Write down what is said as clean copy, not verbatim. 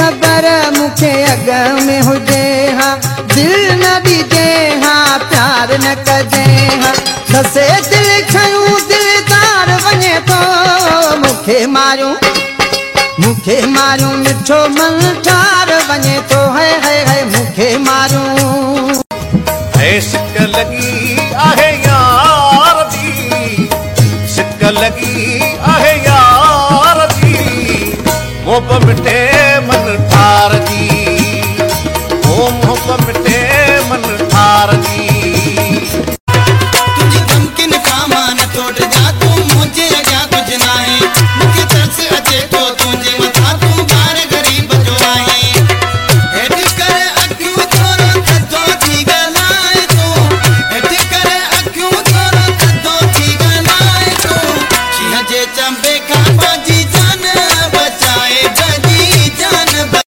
ख़बर मूंखे अॻ में हुजे हा दिल न ॾिजे हा प्यार न कजे हा दसे दिल खयूं दिलदार वञे थो मूंखे मारियूं मिठो मन ठार वञे थो है मूंखे मारियूं सिक लगी आहे यार दी सिक लगी आहे यार दी मोब मिटे मन ठार